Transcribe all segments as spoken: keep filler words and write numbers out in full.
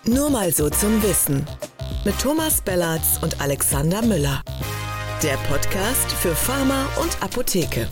Nur mal so zum Wissen. Mit Thomas Bellatz und Alexander Müller. Der Podcast für Pharma und Apotheke.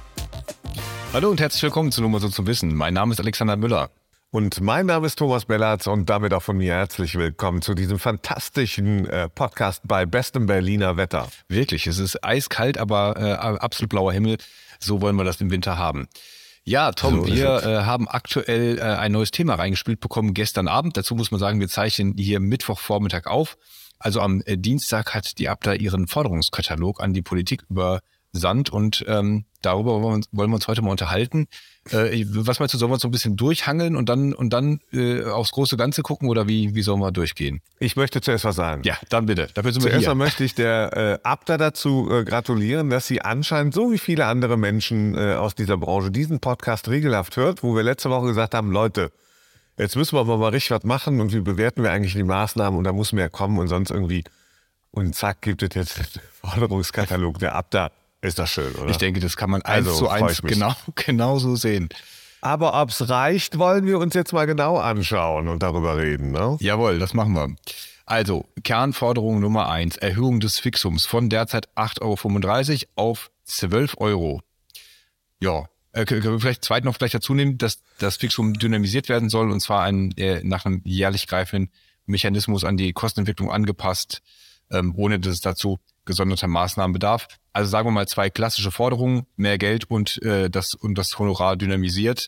Hallo und herzlich willkommen zu Nur mal so zum Wissen. Mein Name ist Alexander Müller. Und mein Name ist Thomas Bellatz und damit auch von mir herzlich willkommen zu diesem fantastischen äh, Podcast bei bestem Berliner Wetter. Wirklich, es ist eiskalt, aber äh, absolut blauer Himmel. So wollen wir das im Winter haben. Ja, Tom, so wir äh, haben aktuell äh, ein neues Thema reingespielt bekommen gestern Abend. Dazu muss man sagen, wir zeichnen hier Mittwochvormittag auf. Also am äh, Dienstag hat die Abda ihren Forderungskatalog an die Politik übersandt und ähm, darüber wollen wir, uns, wollen wir uns heute mal unterhalten. Äh, was meinst du, sollen wir uns so ein bisschen durchhangeln und dann und dann äh, aufs große Ganze gucken oder wie wie sollen wir durchgehen? Ich möchte zuerst was sagen. Ja, dann bitte. Dafür sind zuerst wir hier. Zuerst möchte ich der äh, Abda dazu äh, gratulieren, dass sie anscheinend, so wie viele andere Menschen äh, aus dieser Branche, diesen Podcast regelhaft hört, wo wir letzte Woche gesagt haben, Leute, jetzt müssen wir aber mal richtig was machen und wie bewerten wir eigentlich die Maßnahmen und da muss mehr kommen und sonst irgendwie. Und zack, gibt es jetzt den Forderungskatalog der Abda. Ist das schön, oder? Ich denke, das kann man eins also, zu eins genau, genau so sehen. Aber ob es reicht, wollen wir uns jetzt mal genau anschauen und darüber reden, ne? Jawohl, das machen wir. Also, Kernforderung Nummer eins, Erhöhung des Fixums von derzeit acht Euro fünfunddreißig auf zwölf Euro. Ja, äh, können wir vielleicht zweit noch vielleicht dazu nehmen, dass das Fixum dynamisiert werden soll und zwar ein, äh, nach einem jährlich greifenden Mechanismus an die Kostenentwicklung angepasst, ähm, ohne dass es dazu gesonderter Maßnahmen bedarf. Also sagen wir mal zwei klassische Forderungen, mehr Geld und äh, das und das Honorar dynamisiert.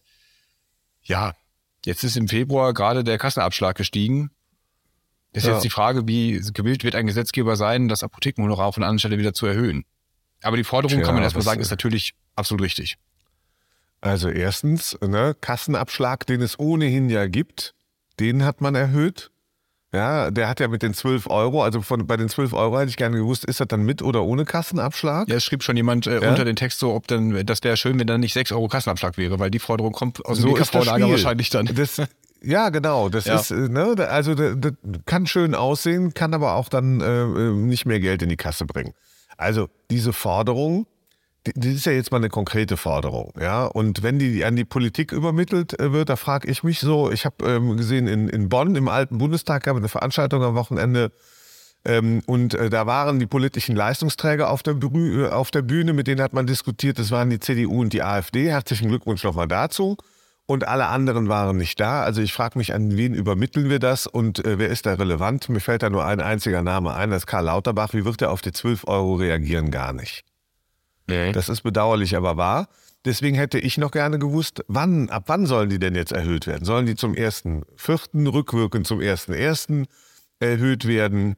Ja, jetzt ist im Februar gerade der Kassenabschlag gestiegen. Ist ja. Jetzt die Frage, wie gewillt wird ein Gesetzgeber sein, das Apothekenhonorar von der anderen Stelle wieder zu erhöhen. Aber die Forderung, ja, kann man erstmal sagen, ist natürlich absolut richtig. Also erstens, ne, Kassenabschlag, den es ohnehin ja gibt, den hat man erhöht. Ja, der hat ja mit den zwölf Euro, also von bei den zwölf Euro hätte ich gerne gewusst, ist das dann mit oder ohne Kassenabschlag? Ja, es schrieb schon jemand äh, ja? unter den Text so, ob dann, das wäre schön, wenn dann nicht sechs Euro Kassenabschlag wäre, weil die Forderung kommt aus dem so B K V-Lager wahrscheinlich dann. Das, ja, genau, das ja. ist, ne, also das, das kann schön aussehen, kann aber auch dann äh, nicht mehr Geld in die Kasse bringen. Also diese Forderung, das ist ja jetzt mal eine konkrete Forderung, ja. Und wenn die an die Politik übermittelt wird, da frage ich mich so, ich habe ähm, gesehen, in, in Bonn im alten Bundestag gab es eine Veranstaltung am Wochenende ähm, und äh, da waren die politischen Leistungsträger auf der, Brü- auf der Bühne, mit denen hat man diskutiert, das waren die C D U und die AfD. Herzlichen Glückwunsch nochmal dazu. Und alle anderen waren nicht da. Also ich frage mich, an wen übermitteln wir das und äh, wer ist da relevant? Mir fällt da nur ein einziger Name ein, das ist Karl Lauterbach. Wie wird er auf die zwölf Euro reagieren? Gar nicht. Nee. Das ist bedauerlich, aber wahr. Deswegen hätte ich noch gerne gewusst, wann, ab wann sollen die denn jetzt erhöht werden? Sollen die zum ersten Vierten rückwirkend zum ersten Ersten erhöht werden?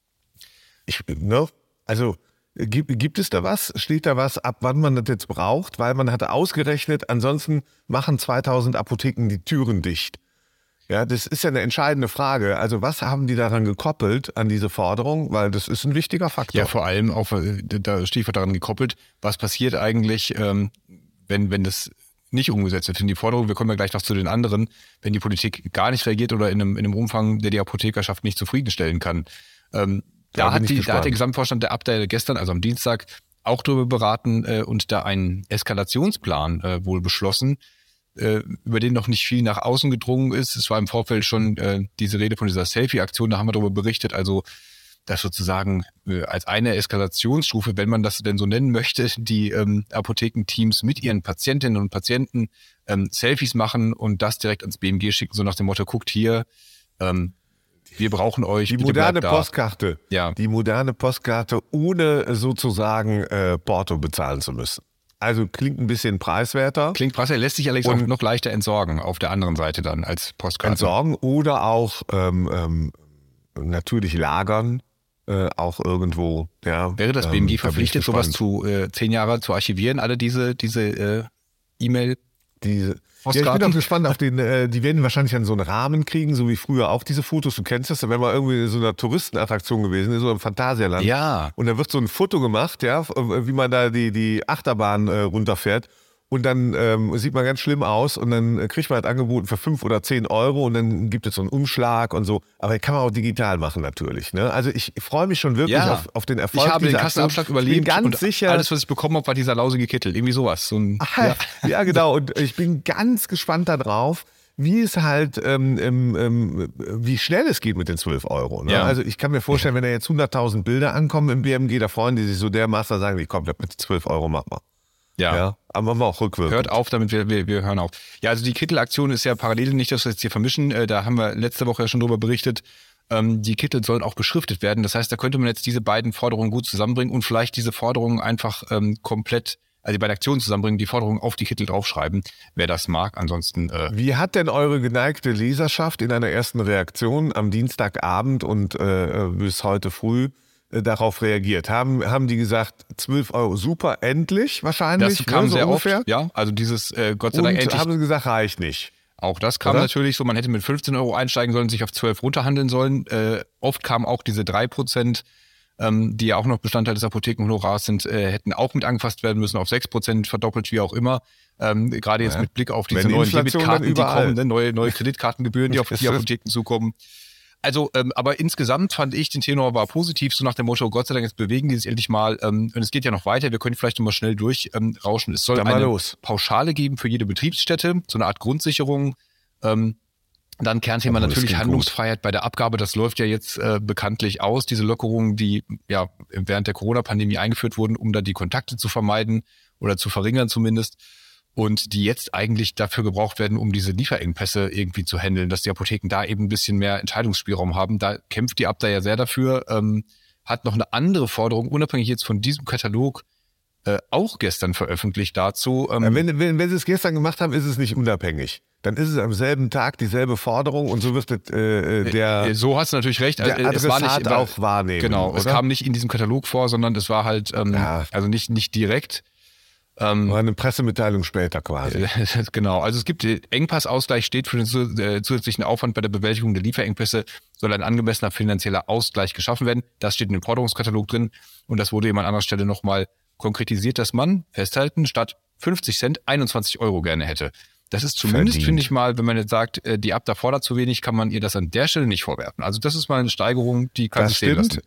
Ich, ne? Also gibt, gibt es da was? Steht da was, ab wann man das jetzt braucht? Weil man hatte ausgerechnet, ansonsten machen zweitausend Apotheken die Türen dicht. Ja, das ist ja eine entscheidende Frage. Also was haben die daran gekoppelt, an diese Forderung? Weil das ist ein wichtiger Faktor. Ja, vor allem auch, da Stichwort daran gekoppelt, was passiert eigentlich, ähm, wenn wenn das nicht umgesetzt wird. Denn die Forderung, wir kommen ja gleich noch zu den anderen, wenn die Politik gar nicht reagiert oder in einem, in einem Umfang, der die Apothekerschaft nicht zufriedenstellen kann. Ähm, da, hat die, da hat der Gesamtvorstand der Abda gestern, also am Dienstag, auch darüber beraten äh, und da einen Eskalationsplan äh, wohl beschlossen, über den noch nicht viel nach außen gedrungen ist. Es war im Vorfeld schon äh, diese Rede von dieser Selfie-Aktion, da haben wir darüber berichtet, also das sozusagen äh, als eine Eskalationsstufe, wenn man das denn so nennen möchte, die ähm, Apothekenteams mit ihren Patientinnen und Patienten ähm, Selfies machen und das direkt ans B M G schicken, so nach dem Motto, guckt hier, ähm, wir brauchen euch. Die moderne Postkarte, ja. Die moderne Postkarte, ohne sozusagen äh, Porto bezahlen zu müssen. Also klingt ein bisschen preiswerter. Klingt preiswerter, lässt sich allerdings auch noch leichter entsorgen auf der anderen Seite dann als Postkarte. Entsorgen oder auch ähm, ähm, natürlich lagern, äh, auch irgendwo. Ja, wäre das B M G ähm, verpflichtet, sowas zu äh, zehn Jahre zu archivieren, alle diese diese äh, E-Mail? Diese Ja, ich bin auch gespannt auf den, äh, die werden wahrscheinlich dann so einen Rahmen kriegen, so wie früher auch diese Fotos. Du kennst das, wenn man irgendwie in so einer Touristenattraktion gewesen ist, so im Phantasialand. Ja. Und da wird so ein Foto gemacht, ja, wie man da die, die Achterbahn äh, runterfährt. Und dann ähm, sieht man ganz schlimm aus und dann kriegt man halt angeboten für fünf oder zehn Euro und dann gibt es so einen Umschlag und so. Aber kann man auch digital machen natürlich. Ne? Also ich freue mich schon wirklich ja. auf, auf den Erfolg. Ich habe den Kassenabschlag überlebt bin ganz und sicher, alles, was ich bekommen habe, war dieser lausige Kittel. Irgendwie sowas. So ein, Ach, ja. ja, genau. Und ich bin ganz gespannt darauf, wie es halt, ähm, ähm, wie schnell es geht mit den zwölf Euro. Ne? Ja. Also ich kann mir vorstellen, wenn da jetzt hunderttausend Bilder ankommen im B M G, da freuen die sich so dermaßen, sagen die, komm, mit zwölf Euro machen wir. Ja. ja. Aber machen wir auch rückwirkend. Hört auf, damit wir, wir, wir hören auf. Ja, also die Kittel-Aktion ist ja parallel, nicht, dass wir jetzt hier vermischen. Äh, da haben wir letzte Woche ja schon drüber berichtet. Ähm, die Kittel sollen auch beschriftet werden. Das heißt, da könnte man jetzt diese beiden Forderungen gut zusammenbringen und vielleicht diese Forderungen einfach ähm, komplett, also bei der Aktion zusammenbringen, die Forderungen auf die Kittel draufschreiben, wer das mag. Ansonsten. Äh Wie hat denn eure geneigte Leserschaft in einer ersten Reaktion am Dienstagabend und äh, bis heute früh äh, darauf reagiert? Haben, haben die gesagt, zwölf Euro super, endlich wahrscheinlich? Das kam ne, so sehr ungefähr? oft, ja. Also dieses äh, Gott sei Und Dank endlich. haben sie gesagt, reicht nicht. Auch das kam Oder? natürlich so, man hätte mit fünfzehn Euro einsteigen sollen, sich auf zwölf runterhandeln sollen. Äh, oft kamen auch diese drei Prozent, ähm, die ja auch noch Bestandteil des Apothekenhonorars sind, äh, hätten auch mit angefasst werden müssen, auf sechs Prozent verdoppelt, wie auch immer. Ähm, gerade jetzt ja. mit Blick auf diese Wenn die neuen Inflation Debitkarten, die überall. kommen, ne? neue, neue Kreditkartengebühren, die auf die Apotheken zukommen. Also, ähm, aber insgesamt fand ich, den Tenor war positiv, so nach dem Motto, Gott sei Dank, jetzt bewegen die sich endlich mal. Ähm, und es geht ja noch weiter, wir können vielleicht noch mal schnell durchrauschen. Ähm, es soll Dann mal eine los. Pauschale geben für jede Betriebsstätte, so eine Art Grundsicherung. Ähm, dann Kernthema Aber das natürlich klingt Handlungsfreiheit bei der Abgabe. Das läuft ja jetzt äh, bekanntlich aus, diese Lockerungen, die ja während der Corona-Pandemie eingeführt wurden, um da die Kontakte zu vermeiden oder zu verringern zumindest. Und die jetzt eigentlich dafür gebraucht werden, um diese Lieferengpässe irgendwie zu handeln, dass die Apotheken da eben ein bisschen mehr Entscheidungsspielraum haben. Da kämpft die Abda ja sehr dafür, ähm, hat noch eine andere Forderung, unabhängig jetzt von diesem Katalog, äh, auch gestern veröffentlicht dazu. Ähm, Ja, wenn, wenn, wenn sie es gestern gemacht haben, ist es nicht unabhängig. Dann ist es am selben Tag dieselbe Forderung und so wird es, äh, der, äh, so hast du natürlich recht. der Also, es war Adressat nicht war, auch wahrnehmen. Genau, oder? es kam nicht in diesem Katalog vor, sondern es war halt, ähm, Ja. also nicht, nicht direkt. Ähm, War eine Pressemitteilung später quasi. Genau, also es gibt Engpassausgleich, steht für den zu- äh, zusätzlichen Aufwand bei der Bewältigung der Lieferengpässe, soll ein angemessener finanzieller Ausgleich geschaffen werden. Das steht in dem Forderungskatalog drin und das wurde eben an anderer Stelle nochmal konkretisiert, dass man, festhalten, statt fünfzig Cent einundzwanzig Euro gerne hätte. Das ist zumindest, Verdient. finde ich mal, wenn man jetzt sagt, äh, die Abda fordert zu wenig, kann man ihr das an der Stelle nicht vorwerfen. Also das ist mal eine Steigerung, die kann Das sich sehen stimmt. lassen.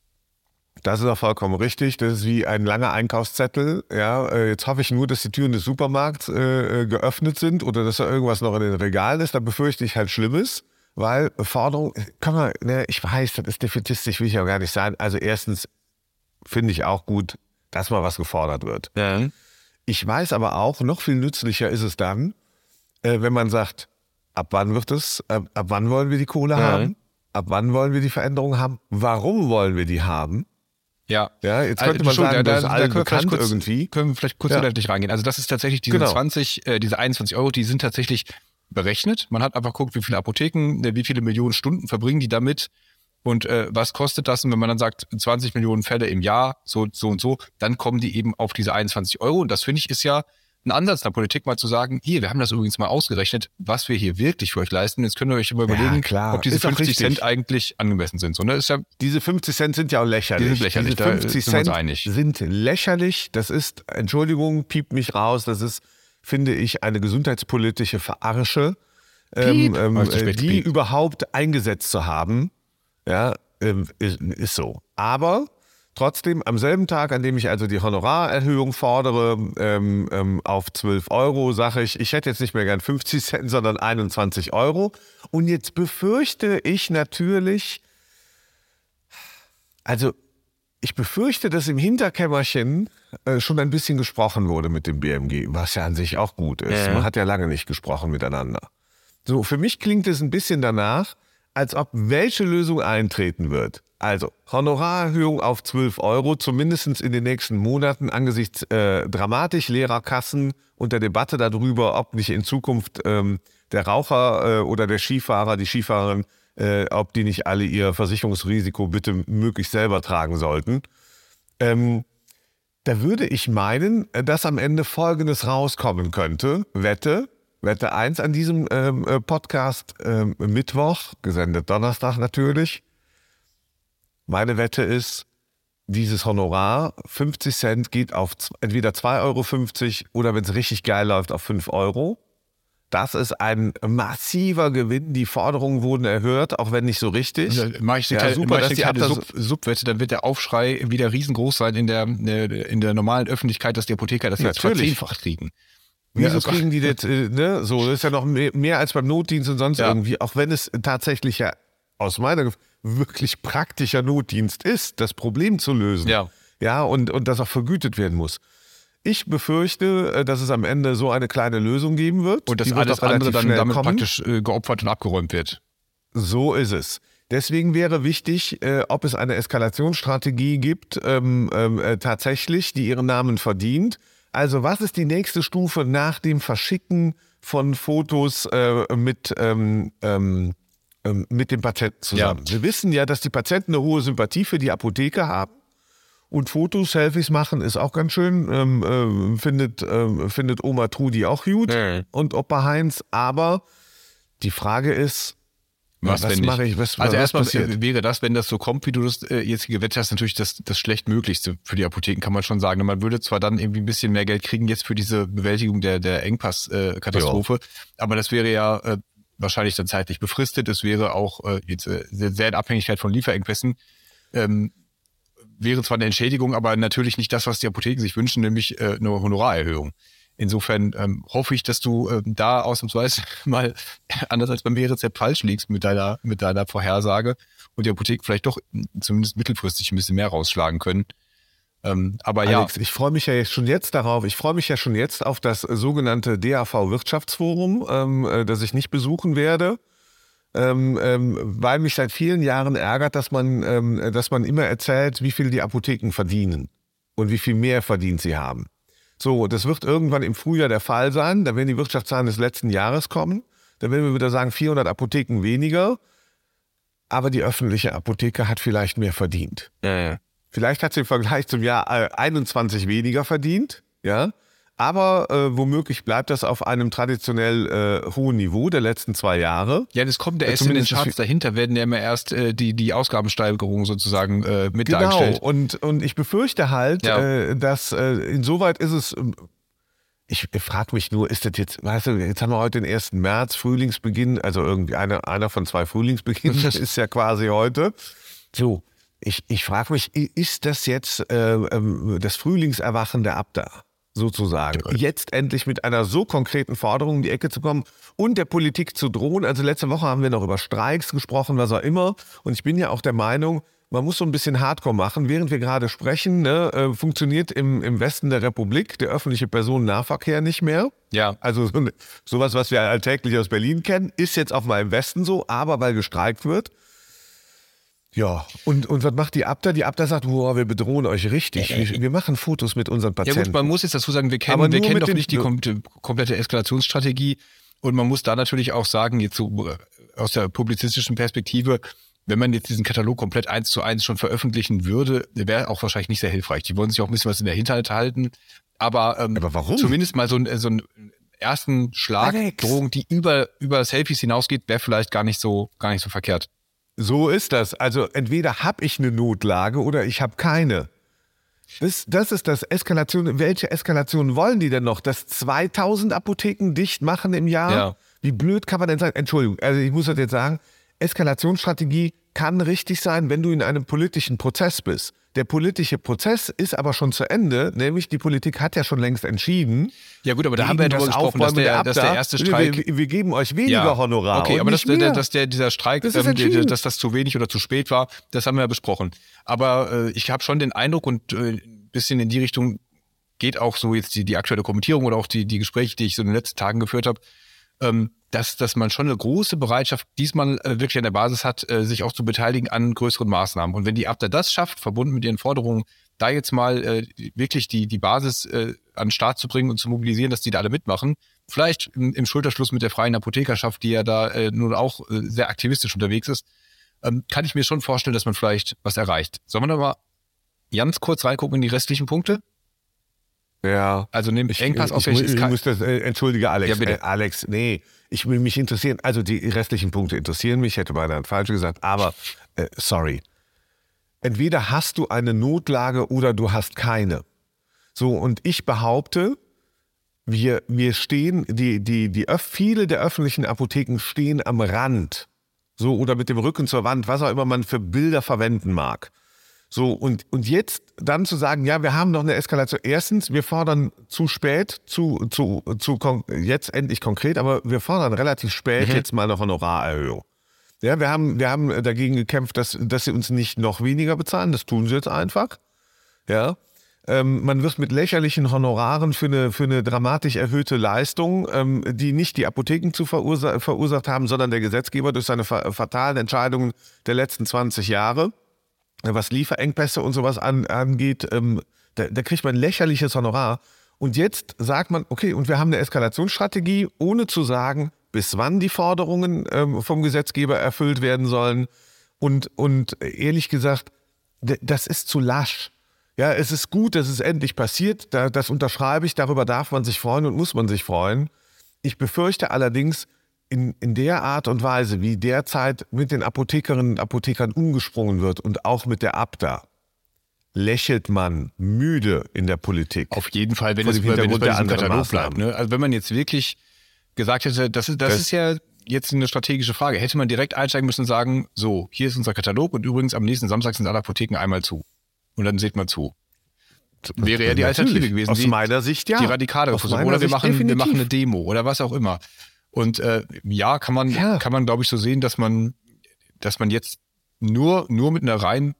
Das ist auch vollkommen richtig. Das ist wie ein langer Einkaufszettel. Ja, äh, jetzt hoffe ich nur, dass die Türen des Supermarkts äh, äh, geöffnet sind oder dass da irgendwas noch in den Regalen ist. Da befürchte ich halt Schlimmes, weil Forderung, kann man, ne, ich weiß, das ist defetistisch, will ich auch gar nicht sein. Also erstens finde ich auch gut, dass mal was gefordert wird. Ja. Ich weiß aber auch, noch viel nützlicher ist es dann, äh, wenn man sagt, ab wann wird es, ab, ab wann wollen wir die Kohle Ja. haben? Ab wann wollen wir die Veränderung haben? Warum wollen wir die haben? Ja. Ja, jetzt könnte Also, man sagen, da, das ist da, da allen können wir vielleicht bekannt kurz, irgendwie. Können wir vielleicht kurz Ja. inhaltlich reingehen. Also das ist tatsächlich diese Genau. zwanzig, äh, diese einundzwanzig Euro, die sind tatsächlich berechnet. Man hat einfach geguckt, wie viele Apotheken, äh, wie viele Millionen Stunden verbringen die damit und äh, was kostet das? Und wenn man dann sagt, zwanzig Millionen Fälle im Jahr, so, so und so, dann kommen die eben auf diese einundzwanzig Euro. Und das finde ich ist ja ein Ansatz der Politik, mal zu sagen, hier, wir haben das übrigens mal ausgerechnet, was wir hier wirklich für euch leisten. Jetzt könnt ihr euch immer Ja, überlegen, klar. ob diese Ist auch fünfzig richtig. Cent eigentlich angemessen sind. So, ne? Ist ja Diese fünfzig Cent sind ja auch lächerlich. Die sind lächerlich, Diese da fünfzig sind wir uns Cent einig. sind lächerlich. Das ist, Entschuldigung, piept mich raus, das ist, finde ich, eine gesundheitspolitische Verarsche, ähm, Piep. ähm, Also spät die piep. überhaupt eingesetzt zu haben. Ja, ähm, ist, ist so. Aber trotzdem, am selben Tag, an dem ich also die Honorarerhöhung fordere, ähm, ähm, auf zwölf Euro, sage ich, ich hätte jetzt nicht mehr gern fünfzig Cent, sondern einundzwanzig Euro. Und jetzt befürchte ich natürlich, also ich befürchte, dass im Hinterkämmerchen äh, schon ein bisschen gesprochen wurde mit dem B M G, was ja an sich auch gut ist. Ja. Man hat ja lange nicht gesprochen miteinander. So, für mich klingt es ein bisschen danach, als ob welche Lösung eintreten wird. Also Honorarerhöhung auf zwölf Euro, zumindest in den nächsten Monaten angesichts äh, dramatisch leerer Kassen und der Debatte darüber, ob nicht in Zukunft ähm, der Raucher äh, oder der Skifahrer, die Skifahrerin, äh, ob die nicht alle ihr Versicherungsrisiko bitte möglichst selber tragen sollten. Ähm, da würde ich meinen, dass am Ende Folgendes rauskommen könnte. Wette, Wette eins an diesem ähm, Podcast ähm, Mittwoch, gesendet Donnerstag natürlich. Meine Wette ist, dieses Honorar, fünfzig Cent, geht auf z- entweder zwei Euro fünfzig oder wenn es richtig geil läuft, auf fünf Euro. Das ist ein massiver Gewinn. Die Forderungen wurden erhört, auch wenn nicht so richtig. Ja, Mache ich eine Ja, kleine, super, mach ich dass eine die kleine Abda- Sub, Subwette, dann wird der Aufschrei wieder riesengroß sein in der, in der normalen Öffentlichkeit, dass die Apotheker das jetzt Natürlich. verzehnfacht kriegen. Wieso Ja, kriegen die das, äh, ne? So, das ist ja noch mehr, mehr als beim Notdienst und sonst Ja. irgendwie, auch wenn es tatsächlich ja aus meiner Gef- wirklich praktischer Notdienst ist, das Problem zu lösen. Ja. Ja, und, und das auch vergütet werden muss. Ich befürchte, äh, dass es am Ende so eine kleine Lösung geben wird. Und dass Die wird alles auch relativ andere dann schnell damit kommen. praktisch äh, geopfert und abgeräumt wird. So ist es. Deswegen wäre wichtig, äh, ob es eine Eskalationsstrategie gibt, ähm, ähm, äh, tatsächlich, die ihren Namen verdient. Also was ist die nächste Stufe nach dem Verschicken von Fotos äh, mit, ähm, ähm, ähm, mit dem Patienten zusammen? Ja. Wir wissen ja, dass die Patienten eine hohe Sympathie für die Apotheke haben. Und Fotos, Selfies machen ist auch ganz schön, ähm, äh, findet, äh, findet Oma Trudi auch gut Mhm. und Opa Heinz. Aber die Frage ist, Was, was wenn nicht? mache ich? Was, Also was erstmal passiert? äh, wäre das, wenn das so kommt, wie du das äh, jetzt gewettet hast, natürlich das, das schlechtmöglichste für die Apotheken, kann man schon sagen. Man würde zwar dann irgendwie ein bisschen mehr Geld kriegen jetzt für diese Bewältigung der, der Engpass-Katastrophe, aber das wäre ja äh, wahrscheinlich dann zeitlich befristet. Es wäre auch äh, jetzt äh, sehr, sehr in Abhängigkeit von Lieferengpässen. Ähm, wäre zwar eine Entschädigung, aber natürlich nicht das, was die Apotheken sich wünschen, nämlich äh, eine Honorarerhöhung. Insofern ähm, hoffe ich, dass du ähm, da ausnahmsweise mal anders als beim E-Rezept falsch liegst mit deiner, mit deiner Vorhersage und die Apotheken vielleicht doch zumindest mittelfristig ein bisschen mehr rausschlagen können. Ähm, aber Alex, ja, ich freue mich ja jetzt schon jetzt darauf. Ich freue mich ja schon jetzt auf das äh, sogenannte D A V-Wirtschaftsforum, ähm, äh, das ich nicht besuchen werde, ähm, ähm, weil mich seit vielen Jahren ärgert, dass man, ähm, dass man immer erzählt, wie viel die Apotheken verdienen und wie viel mehr verdient sie haben. So, das wird irgendwann im Frühjahr der Fall sein. Da werden die Wirtschaftszahlen des letzten Jahres kommen. Da werden wir wieder sagen, vierhundert Apotheken weniger. Aber die öffentliche Apotheke hat vielleicht mehr verdient. ja, ja. Vielleicht hat sie im Vergleich zum Jahr äh, einundzwanzig weniger verdient, ja. Aber äh, womöglich bleibt das auf einem traditionell äh, hohen Niveau der letzten zwei Jahre. Ja, das kommt der Äh, erst in den zumindest das Charts dahinter, werden ja immer erst äh, die, die Ausgabensteigerungen sozusagen äh, mit Genau. dargestellt. Und, und ich befürchte halt, Ja. äh, dass äh, insoweit ist es. ähm, Ich frage mich nur, ist das jetzt, weißt du, jetzt haben wir heute den ersten März, Frühlingsbeginn, also irgendwie einer, einer von zwei Frühlingsbeginnen ist ja quasi heute. So, ich, ich frage mich, ist das jetzt äh, ähm, das Frühlingserwachen der Abda? Sozusagen. Jetzt endlich mit einer so konkreten Forderung in die Ecke zu kommen und der Politik zu drohen. Also letzte Woche haben wir noch über Streiks gesprochen, was auch immer. Und ich bin ja auch der Meinung, man muss so ein bisschen Hardcore machen. Während wir gerade sprechen, ne, äh, funktioniert im, im Westen der Republik der öffentliche Personennahverkehr nicht mehr. Ja. Also so, sowas, was wir alltäglich aus Berlin kennen, ist jetzt auch mal im Westen so, aber weil gestreikt wird. Ja, und, und was macht die Abda? Die Abda sagt, wow, wir bedrohen euch richtig. Wir, wir machen Fotos mit unseren Ja Patienten. gut, man muss jetzt dazu sagen, wir Aber kennen, wir nur kennen mit doch den- nicht die kom komplette Eskalationsstrategie und man muss da natürlich auch sagen, jetzt so äh, aus der publizistischen Perspektive, wenn man jetzt diesen Katalog komplett eins zu eins schon veröffentlichen würde, wäre auch wahrscheinlich nicht sehr hilfreich. Die wollen sich auch ein bisschen was in der Hinterhalt halten, aber, ähm, Aber warum? zumindest mal so, ein, so einen ersten Schlag, Alex. Drohung, die über, über Selfies hinausgeht, wäre vielleicht gar nicht so, gar nicht so verkehrt. So ist das. Also entweder habe ich eine Notlage oder ich habe keine. Das, das ist das Eskalation. Welche Eskalation wollen die denn noch? Dass zweitausend Apotheken dicht machen im Jahr? Ja. Wie blöd kann man denn sein? Entschuldigung, also ich muss das jetzt sagen, Eskalationsstrategie kann richtig sein, wenn du in einem politischen Prozess bist. Der politische Prozess ist aber schon zu Ende, nämlich die Politik hat ja schon längst entschieden. Ja gut, aber da haben wir ja gegen darüber das gesprochen, dass Aufräumen der, der dass der Abda, erste Streik... Wir, wir geben euch weniger Honorar. Okay, und aber dass, nicht mehr. dass der, dieser Streik, Das ist ähm, die- entschieden. dass das zu wenig oder zu spät war, das haben wir ja besprochen. Aber äh, ich habe schon den Eindruck und äh, ein bisschen in die Richtung geht auch so jetzt die, die aktuelle Kommentierung oder auch die, die Gespräche, die ich so in den letzten Tagen geführt habe, ähm, dass, dass man schon eine große Bereitschaft diesmal äh, wirklich an der Basis hat, äh, sich auch zu beteiligen an größeren Maßnahmen. Und wenn die Abda das schafft, verbunden mit ihren Forderungen, da jetzt mal äh, wirklich die, die Basis äh, an den Start zu bringen und zu mobilisieren, dass die da alle mitmachen, vielleicht im, im Schulterschluss mit der Freien Apothekerschaft, die ja da äh, nun auch äh, sehr aktivistisch unterwegs ist, ähm, kann ich mir schon vorstellen, dass man vielleicht was erreicht. Sollen wir noch mal ganz kurz reingucken in die restlichen Punkte? Ja. Also nehmt Ich, Engpass ich, auf ich, welches ich muss das, äh, entschuldige Alex, Ja, bitte. äh, Alex, nee, ich will mich interessieren, also die restlichen Punkte interessieren mich, hätte beinahe falsch gesagt, aber äh, sorry. Entweder hast du eine Notlage oder du hast keine. So, und ich behaupte, wir, wir stehen, die, die, die, öff- viele der öffentlichen Apotheken stehen am Rand. So, oder mit dem Rücken zur Wand, was auch immer man für Bilder verwenden mag. So, und, und jetzt dann zu sagen, ja, wir haben noch eine Eskalation. Erstens, wir fordern zu spät, zu, zu, zu kon- jetzt endlich konkret, aber wir fordern relativ spät mhm. jetzt mal eine Honorarerhöhung. Ja, wir haben, wir haben dagegen gekämpft, dass, dass sie uns nicht noch weniger bezahlen. Das tun sie jetzt einfach. Ja. Ähm, man wird mit lächerlichen Honoraren für eine, für eine dramatisch erhöhte Leistung, ähm, die nicht die Apotheken zu verursa- verursacht haben, sondern der Gesetzgeber durch seine fa- fatalen Entscheidungen der letzten zwanzig Jahre, was Lieferengpässe und sowas an, angeht, ähm, da, da kriegt man ein lächerliches Honorar. Und jetzt sagt man, okay, und wir haben eine Eskalationsstrategie, ohne zu sagen, bis wann die Forderungen ähm, vom Gesetzgeber erfüllt werden sollen. Und, und ehrlich gesagt, d- das ist zu lasch. Ja, es ist gut, dass es endlich passiert, da, das unterschreibe ich, darüber darf man sich freuen und muss man sich freuen. Ich befürchte allerdings, in, in der Art und Weise, wie derzeit mit den Apothekerinnen und Apothekern umgesprungen wird und auch mit der Abda, lächelt man müde in der Politik. Auf jeden Fall, wenn es, wenn es bei diesem Katalog bleibt. Ne? Also wenn man jetzt wirklich gesagt hätte, das ist, das, das ist ja jetzt eine strategische Frage, hätte man direkt einsteigen müssen und sagen, so, hier ist unser Katalog und übrigens am nächsten Samstag sind alle Apotheken einmal zu. Und dann seht man zu. Wäre ja die Alternative Natürlich. gewesen. Aus die, meiner Sicht ja. Die radikale Versuchung. Oder wir machen, wir machen eine Demo oder was auch immer. Und äh, ja, kann man, ja. kann man, glaube ich, so sehen, dass man, dass man jetzt nur, nur mit einer rein,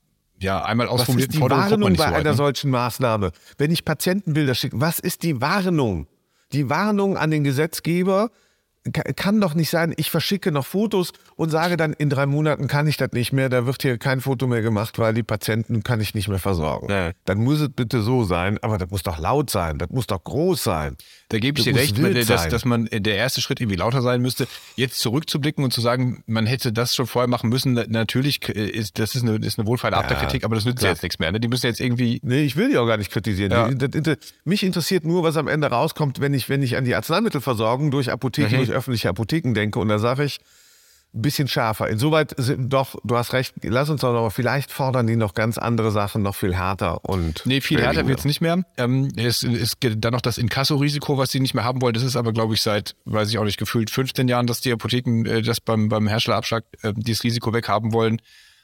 ja, einmal ausformulierten Forderung kommt man nicht so weit. Was ist die Warnung bei einer ne? solchen Maßnahme? Wenn ich Patientenbilder schicke, was ist die Warnung? Die Warnung an den Gesetzgeber kann doch nicht sein, ich verschicke noch Fotos und sage dann, in drei Monaten kann ich das nicht mehr, da wird hier kein Foto mehr gemacht, weil die Patienten kann ich nicht mehr versorgen. Ja. Dann muss es bitte so sein, aber das muss doch laut sein, das muss doch groß sein. Da gebe ich dir recht, dass, dass man der erste Schritt irgendwie lauter sein müsste. Jetzt zurückzublicken und zu sagen, man hätte das schon vorher machen müssen, natürlich ist das ist eine, ist eine wohlfeile Abderkritik, aber das nützt ja jetzt nichts mehr. Ne? Die müssen jetzt irgendwie... Nee, ich will die auch gar nicht kritisieren. Ja. Die, das, das, mich interessiert nur, was am Ende rauskommt, wenn ich, wenn ich an die Arzneimittelversorgung durch Apotheken, mhm. durch öffentliche Apotheken denke. Und da sage ich, ein bisschen schärfer. Insoweit, sind, doch, du hast recht, lass uns doch noch, vielleicht fordern die noch ganz andere Sachen, noch viel härter. Und nee, viel härter wird es nicht mehr. Ähm, es ist dann noch das Inkasso-Risiko, was sie nicht mehr haben wollen. Das ist aber, glaube ich, seit, weiß ich auch nicht, gefühlt fünfzehn Jahren, dass die Apotheken äh, das beim, beim Herstellerabschlag äh, dieses Risiko weghaben wollen.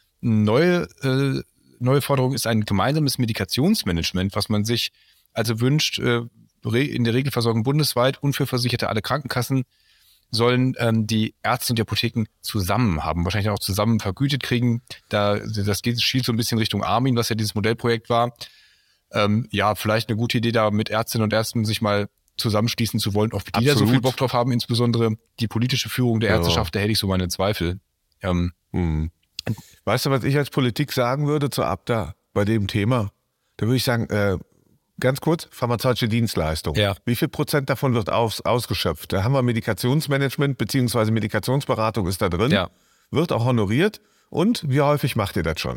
Neue, äh, neue Forderung ist ein gemeinsames Medikationsmanagement, was man sich also wünscht, äh, in der Regelversorgung bundesweit und für Versicherte alle Krankenkassen sollen ähm, die Ärzte und die Apotheken zusammen haben, wahrscheinlich auch zusammen vergütet kriegen. Da, das geht, schielt so ein bisschen Richtung Armin, was ja dieses Modellprojekt war. Ähm, ja, vielleicht eine gute Idee, da mit Ärztinnen und Ärzten sich mal zusammenschließen zu wollen, ob die da so viel Bock drauf haben, insbesondere die politische Führung der Ärzteschaft, ja. Da hätte ich so meine Zweifel. Ähm, hm. Weißt du, was ich als Politik sagen würde zur Abda bei dem Thema? Da würde ich sagen, äh, ganz kurz, pharmazeutische Dienstleistung. Ja. Wie viel Prozent davon wird aus, ausgeschöpft? Da haben wir Medikationsmanagement bzw. Medikationsberatung ist da drin, ja. Wird auch honoriert. Und wie häufig macht ihr das schon?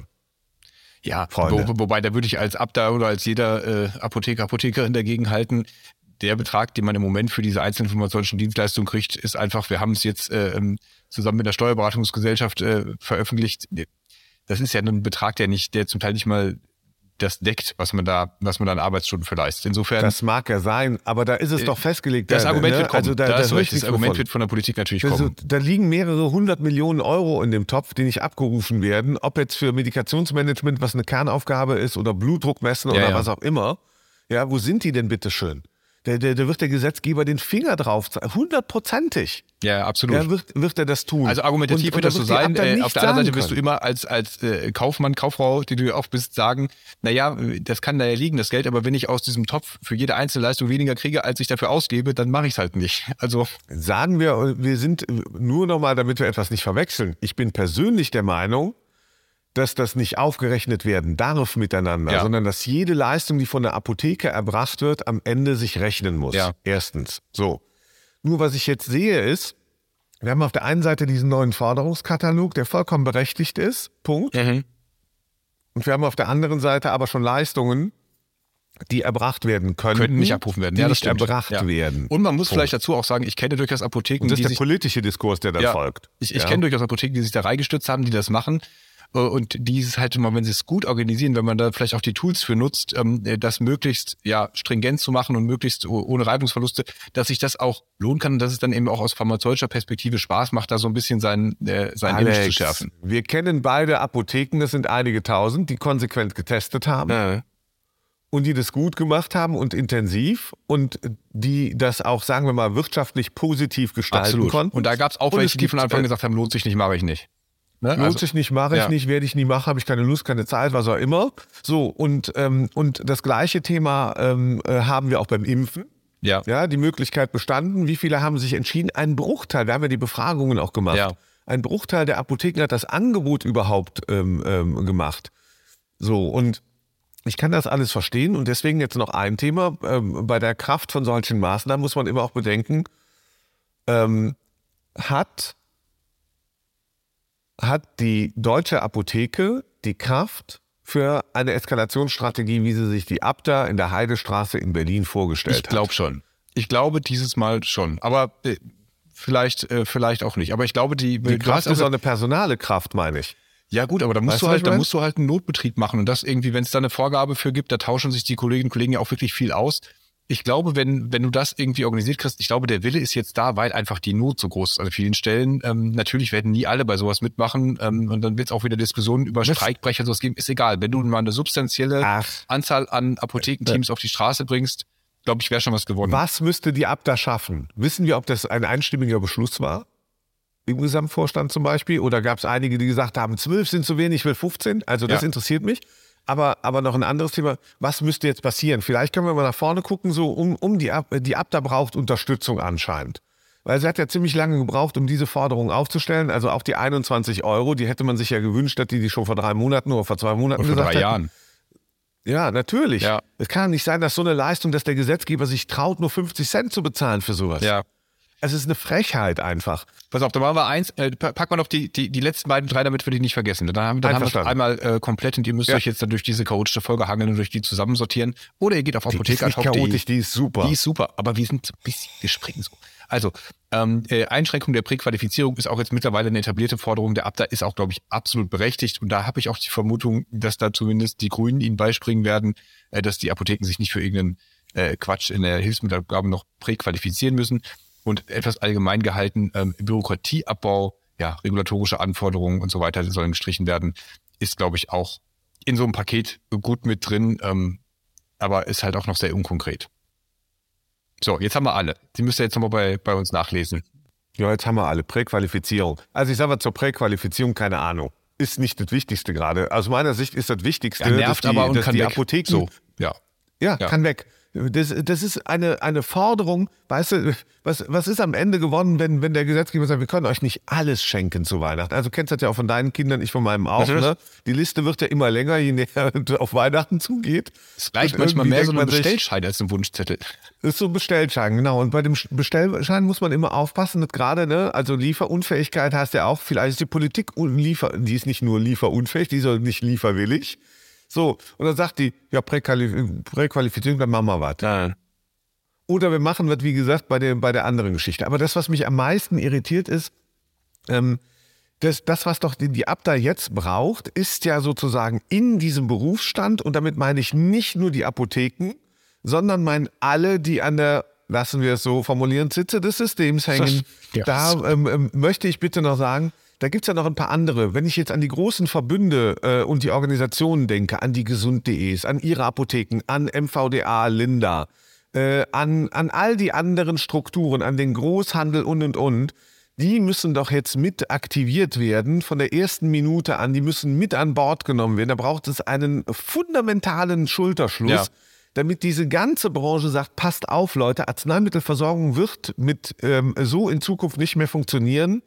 Ja, wo, wobei da würde ich als Abda oder als jeder äh, Apotheker, Apothekerin dagegen halten, der Betrag, den man im Moment für diese einzelnen pharmazeutischen Dienstleistungen kriegt, ist einfach, wir haben es jetzt äh, zusammen mit der Steuerberatungsgesellschaft äh, veröffentlicht. Das ist ja ein Betrag, der nicht, der zum Teil nicht mal das deckt, was man da, was man da an Arbeitsstunden für leistet. Insofern. Das mag ja sein, aber da ist es doch festgelegt. Das da, Argument ne? wird kommen. Also da, da da ist recht. Das Argument wovon. wird von der Politik natürlich also, kommen. Da liegen mehrere hundert Millionen Euro in dem Topf, die nicht abgerufen werden. Ob jetzt für Medikationsmanagement, was eine Kernaufgabe ist, oder Blutdruck messen ja, oder ja. was auch immer. Ja, wo sind die denn bitte schön? Da, da, da wird der Gesetzgeber den Finger drauf zeigen. Hundertprozentig. Ja, absolut. Ja, wird, wird er das tun. Also argumentativ und, wird das so sein. Äh, auf der anderen Seite wirst können. du immer als, als äh, Kaufmann, Kauffrau, die du auch bist, sagen, naja, das kann da ja liegen, das Geld, aber wenn ich aus diesem Topf für jede einzelne Leistung weniger kriege, als ich dafür ausgebe, dann mache ich es halt nicht. Also sagen wir, wir sind nur nochmal, damit wir etwas nicht verwechseln. Ich bin persönlich der Meinung, dass das nicht aufgerechnet werden darf miteinander, ja. sondern dass jede Leistung, die von der Apotheke erbracht wird, am Ende sich rechnen muss. Ja. Erstens. So. Nur was ich jetzt sehe ist, wir haben auf der einen Seite diesen neuen Forderungskatalog, der vollkommen berechtigt ist. Punkt. Mhm. Und wir haben auf der anderen Seite aber schon Leistungen, die erbracht werden können. Könnten nicht abrufen werden. Die ja, nicht stimmt. erbracht ja. werden. Und man muss Punkt. Vielleicht dazu auch sagen, ich kenne durchaus Apotheken, Und das die ist der sich, politische Diskurs, der dann ja, folgt. Ich, ich ja. kenne durchaus Apotheken, die sich da reingestützt haben, die das machen. Und dieses halt immer, wenn sie es gut organisieren, wenn man da vielleicht auch die Tools für nutzt, das möglichst ja stringent zu machen und möglichst ohne Reibungsverluste, dass sich das auch lohnen kann und dass es dann eben auch aus pharmazeutischer Perspektive Spaß macht, da so ein bisschen sein, sein Image zu schärfen. Wir kennen beide Apotheken, das sind einige tausend, die konsequent getestet haben. Ja. Und die das gut gemacht haben und intensiv und die das auch, sagen wir mal, wirtschaftlich positiv gestalten Absolut. konnten. Und da gab es auch und welche, die von Anfang an gesagt haben, lohnt sich nicht, mache ich nicht. Ne? Lohnt also, sich nicht, mache ich ja. nicht, werde ich nie machen, habe ich keine Lust, keine Zeit, was auch immer. So, und, ähm, und das gleiche Thema ähm, äh, haben wir auch beim Impfen. Ja. Ja, die Möglichkeit bestanden. Wie viele haben sich entschieden? Ein Bruchteil, wir haben ja die Befragungen auch gemacht. Ja. Ein Bruchteil der Apotheken hat das Angebot überhaupt ähm, ähm, gemacht. So, und ich kann das alles verstehen und deswegen jetzt noch ein Thema. Ähm, bei der Kraft von solchen Maßnahmen muss man immer auch bedenken, ähm, hat hat die deutsche Apotheke die Kraft für eine Eskalationsstrategie, wie sie sich die Abda in der Heidestraße in Berlin vorgestellt hat? Ich glaube schon. Ich glaube dieses Mal schon. Aber äh, vielleicht, äh, vielleicht auch nicht. Aber ich glaube, die, die Kraft ist auch eine personale Kraft, meine ich. Ja gut, aber da musst weißt du halt, da musst du halt einen Notbetrieb machen und das irgendwie, wenn es da eine Vorgabe für gibt, da tauschen sich die Kolleginnen und Kollegen ja auch wirklich viel aus. Ich glaube, wenn wenn du das irgendwie organisiert kriegst, ich glaube, der Wille ist jetzt da, weil einfach die Not so groß ist an vielen Stellen. Ähm, natürlich werden nie alle bei sowas mitmachen ähm, und dann wird es auch wieder Diskussionen über Streikbrecher sowas geben. Ist egal, wenn du mal eine substanzielle Ach. Anzahl an Apothekenteams äh. auf die Straße bringst, glaube ich, wäre schon was gewonnen. Was müsste die Abda schaffen? Wissen wir, ob das ein einstimmiger Beschluss war? Im Gesamtvorstand zum Beispiel? Oder gab es einige, die gesagt haben, zwölf sind zu wenig, ich will fünfzehn? Also das ja. interessiert mich. Aber, aber noch ein anderes Thema, was müsste jetzt passieren? Vielleicht können wir mal nach vorne gucken, so um, um die, Ab- die Abda braucht Unterstützung anscheinend. Weil sie hat ja ziemlich lange gebraucht, um diese Forderung aufzustellen. Also auch die einundzwanzig Euro, die hätte man sich ja gewünscht, dass die die schon vor drei Monaten oder vor zwei Monaten oder vor gesagt drei Jahren. Ja, natürlich. Ja. Es kann nicht sein, dass so eine Leistung, dass der Gesetzgeber sich traut, nur fünfzig Cent zu bezahlen für sowas. Ja. Es ist eine Frechheit einfach. Pass auf, da machen wir eins, äh, pack mal noch die, die, die letzten beiden, drei, damit wir die nicht vergessen. Dann haben, dann haben wir es einmal äh, komplett und ihr müsst ja. euch jetzt dann durch diese chaotische Folge hangeln und durch die zusammensortieren. Oder ihr geht auf Apotheke. Die ist nicht chaotisch, die ist super. Die ist super, aber wir sind so ein bisschen, wir springen so. Also, ähm, äh, Einschränkung der Präqualifizierung ist auch jetzt mittlerweile eine etablierte Forderung. Der Abda ist auch, glaube ich, absolut berechtigt. Und da habe ich auch die Vermutung, dass da zumindest die Grünen ihnen beispringen werden, äh, dass die Apotheken sich nicht für irgendeinen äh, Quatsch in der Hilfsmittelabgabe noch präqualifizieren müssen. Und etwas allgemein gehalten, ähm, Bürokratieabbau, ja, regulatorische Anforderungen und so weiter sollen gestrichen werden, ist, glaube ich, auch in so einem Paket gut mit drin, ähm, aber ist halt auch noch sehr unkonkret. So, jetzt haben wir alle. Die müsst ihr jetzt nochmal bei, bei uns nachlesen. Ja, jetzt haben wir alle. Präqualifizierung. Also ich sage mal zur Präqualifizierung, keine Ahnung. Ist nicht das Wichtigste gerade. Aus meiner Sicht ist das Wichtigste, ja, nervt dass die, aber und dass kann die weg. Apotheken... So, ja. Ja, ja, kann weg. Das, das ist eine, eine Forderung, weißt du, was, was ist am Ende gewonnen, wenn, wenn der Gesetzgeber sagt, wir können euch nicht alles schenken zu Weihnachten. Also kennst du das ja auch von deinen Kindern, ich von meinem auch. Ne? Die Liste wird ja immer länger, je näher auf Weihnachten zugeht. Es reicht manchmal mehr so ein Bestellschein als ein Wunschzettel. Das ist so ein Bestellschein, genau. Und bei dem Bestellschein muss man immer aufpassen, dass gerade, ne, also Lieferunfähigkeit heißt ja auch, vielleicht ist die Politik, liefer, die ist nicht nur lieferunfähig, die ist nicht lieferwillig. So, und dann sagt die, ja, Präqualif- Präqualifizierung, dann machen wir was. Nein. Oder wir machen was, wie gesagt, bei der, bei der anderen Geschichte. Aber das, was mich am meisten irritiert ist, ähm, das, das, was doch die, die Abda jetzt braucht, ist ja sozusagen in diesem Berufsstand, und damit meine ich nicht nur die Apotheken, sondern meine alle, die an der, lassen wir es so formulieren, Sitze des Systems hängen. Ja. Da ähm, ähm, möchte ich bitte noch sagen, da gibt es ja noch ein paar andere. Wenn ich jetzt an die großen Verbünde äh, und die Organisationen denke, an die Gesund.de's, an ihre Apotheken, an M V D A, Linda, äh, an, an all die anderen Strukturen, an den Großhandel und und und, die müssen doch jetzt mit aktiviert werden von der ersten Minute an. Die müssen mit an Bord genommen werden. Da braucht es einen fundamentalen Schulterschluss, ja, damit diese ganze Branche sagt, passt auf Leute, Arzneimittelversorgung wird mit ähm, so in Zukunft nicht mehr funktionieren,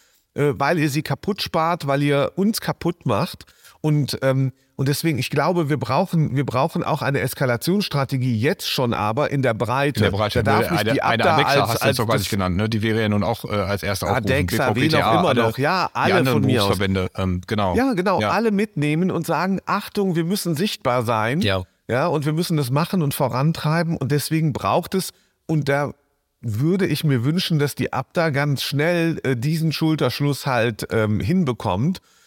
weil ihr sie kaputt spart, weil ihr uns kaputt macht. Und, ähm, und deswegen, ich glaube, wir brauchen, wir brauchen auch eine Eskalationsstrategie jetzt schon, aber in der Breite. In der Breite. Da darf eine, nicht die eine Abda Adexa als, hast du jetzt auch gar nicht genannt, ne? Die wäre ja nun auch äh, als erste aufgerufen. Adexa, wen auch immer alle, noch. Ja, alle die von mir aus. Berufsverbände, ähm, genau. Ja, genau. Ja. Alle mitnehmen und sagen, Achtung, wir müssen sichtbar sein. Ja. Ja, und wir müssen das machen und vorantreiben. Und deswegen braucht es, und da würde ich mir wünschen, dass die Abda ganz schnell äh, diesen Schulterschluss halt ähm, hinbekommt,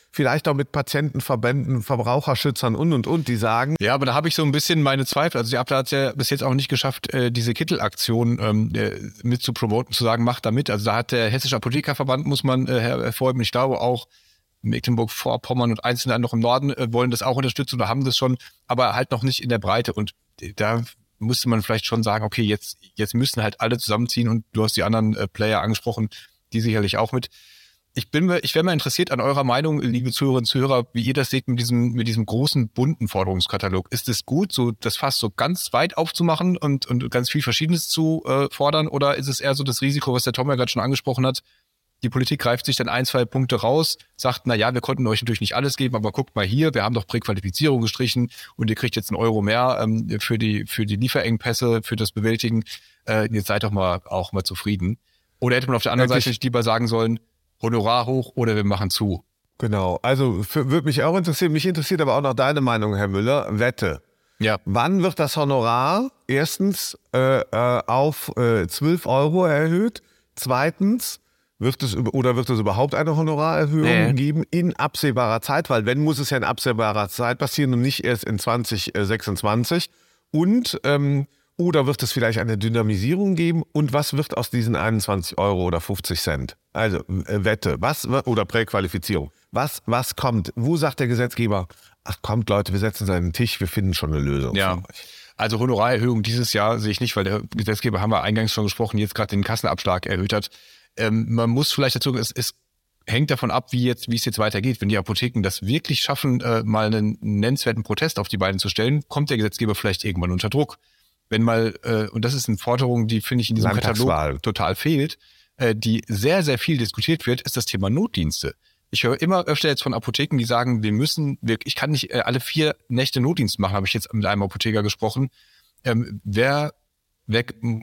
vielleicht auch mit Patientenverbänden, Verbraucherschützern und, und, und, die sagen. Ja, aber da habe ich so ein bisschen meine Zweifel. Also die Abda hat es ja bis jetzt auch nicht geschafft, diese Kittelaktion ähm, mit zu promoten, zu sagen, macht da mit. Also da hat der Hessische Apothekerverband, muss man äh, hervorheben, ich glaube auch Mecklenburg-Vorpommern und einzelne andere im Norden äh, wollen das auch unterstützen oder haben das schon, aber halt noch nicht in der Breite. Und da musste man vielleicht schon sagen, okay, jetzt, jetzt müssen halt alle zusammenziehen und du hast die anderen äh, Player angesprochen, die sicherlich auch mit. Ich bin mir, ich wäre mal interessiert an eurer Meinung, liebe Zuhörerinnen und Zuhörer, wie ihr das seht mit diesem, mit diesem großen, bunten Forderungskatalog. Ist es gut, so das Fass so ganz weit aufzumachen und, und ganz viel Verschiedenes zu äh, fordern? Oder ist es eher so das Risiko, was der Tom ja gerade schon angesprochen hat? Die Politik greift sich dann ein, zwei Punkte raus, sagt, na ja, wir konnten euch natürlich nicht alles geben, aber guckt mal hier, wir haben doch Präqualifizierung gestrichen und ihr kriegt jetzt einen Euro mehr ähm, für die, für die Lieferengpässe, für das Bewältigen. Äh, jetzt seid doch mal auch mal zufrieden. Oder hätte man auf der anderen Seite nicht lieber sagen sollen, Honorar hoch oder wir machen zu. Genau, also würde mich auch interessieren, mich interessiert aber auch noch deine Meinung, Herr Müller. Wette. Ja. Wann wird das Honorar erstens äh, äh, auf äh, zwölf Euro erhöht? Zweitens, wird es oder wird es überhaupt eine Honorarerhöhung nee. geben in absehbarer Zeit? Weil wenn, muss es ja in absehbarer Zeit passieren und nicht erst in zwanzig sechsundzwanzig. Und ähm, oder wird es vielleicht eine Dynamisierung geben? Und was wird aus diesen einundzwanzig Euro oder fünfzig Cent? Also äh, Wette, was oder Präqualifizierung. Was, was kommt? Wo sagt der Gesetzgeber, ach kommt Leute, wir setzen uns an den Tisch, wir finden schon eine Lösung. Ja, also Honorarerhöhung dieses Jahr sehe ich nicht, weil der Gesetzgeber, haben wir eingangs schon gesprochen, jetzt gerade den Kassenabschlag erhöht hat. Ähm, man muss vielleicht dazu, es, es hängt davon ab, wie jetzt, wie es jetzt weitergeht. Wenn die Apotheken das wirklich schaffen, äh, mal einen nennenswerten Protest auf die Beine zu stellen, kommt der Gesetzgeber vielleicht irgendwann unter Druck. Wenn mal, äh, und das ist eine Forderung, die finde ich in diesem Katalog total fehlt, äh, die sehr, sehr viel diskutiert wird, ist das Thema Notdienste. Ich höre immer öfter jetzt von Apotheken, die sagen, wir müssen, wir, ich kann nicht äh, alle vier Nächte Notdienst machen, habe ich jetzt mit einem Apotheker gesprochen. Ähm, wer, wer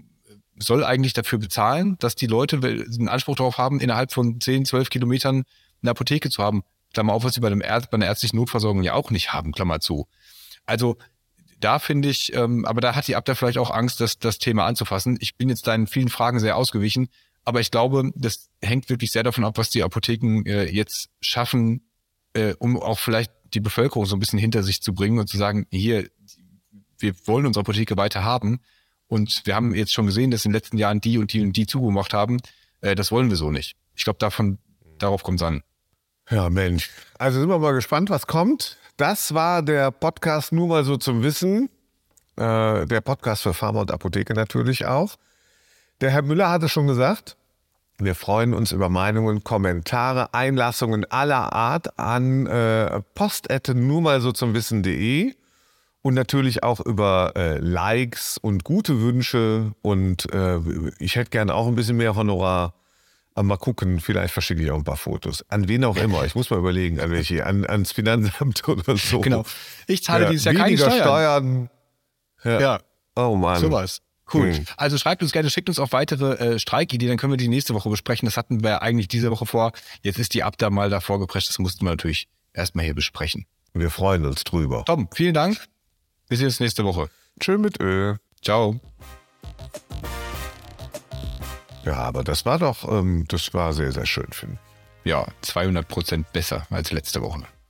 soll eigentlich dafür bezahlen, dass die Leute einen Anspruch darauf haben, innerhalb von zehn, zwölf Kilometern eine Apotheke zu haben? Klammer auf, was sie bei, dem Ärzt, bei einer ärztlichen Notversorgung ja auch nicht haben, Klammer zu. Also da finde ich, ähm, aber da hat die Abda vielleicht auch Angst, das, das Thema anzufassen. Ich bin jetzt deinen vielen Fragen sehr ausgewichen, aber ich glaube, das hängt wirklich sehr davon ab, was die Apotheken äh, jetzt schaffen, äh, um auch vielleicht die Bevölkerung so ein bisschen hinter sich zu bringen und zu sagen, hier, wir wollen unsere Apotheke weiter haben und wir haben jetzt schon gesehen, dass in den letzten Jahren die und die und die zugemacht haben. Äh, das wollen wir so nicht. Ich glaube, davon, darauf kommt es an. Ja, Mensch. Also sind wir mal gespannt, was kommt. Das war der Podcast nur mal so zum Wissen. Äh, der Podcast für Pharma und Apotheke natürlich auch. Der Herr Müller hatte schon gesagt, wir freuen uns über Meinungen, Kommentare, Einlassungen aller Art an äh, post at nur mal so zum Wissen punkt de und natürlich auch über äh, Likes und gute Wünsche und äh, ich hätte gerne auch ein bisschen mehr Honorar. Aber mal gucken, vielleicht verschicke ich auch ein paar Fotos. An wen auch immer. Ich muss mal überlegen, an welche, an, ans Finanzamt oder so. Genau. Ich zahle ja, dieses Jahr keine Steuern. Steuern. Ja. ja. Oh Mann. Sowas. Cool. Hm. Also schreibt uns gerne, schickt uns auch weitere äh, Streikideen, dann können wir die nächste Woche besprechen. Das hatten wir eigentlich diese Woche vor. Jetzt ist die Abda mal da vorgeprescht. Das mussten wir natürlich erstmal hier besprechen. Wir freuen uns drüber. Tom, vielen Dank. Wir sehen uns nächste Woche. Tschö mit Ö. Ciao. Ja, aber das war doch, ähm, das war sehr, sehr schön, finde ich. Ja, zweihundert Prozent besser als letzte Woche.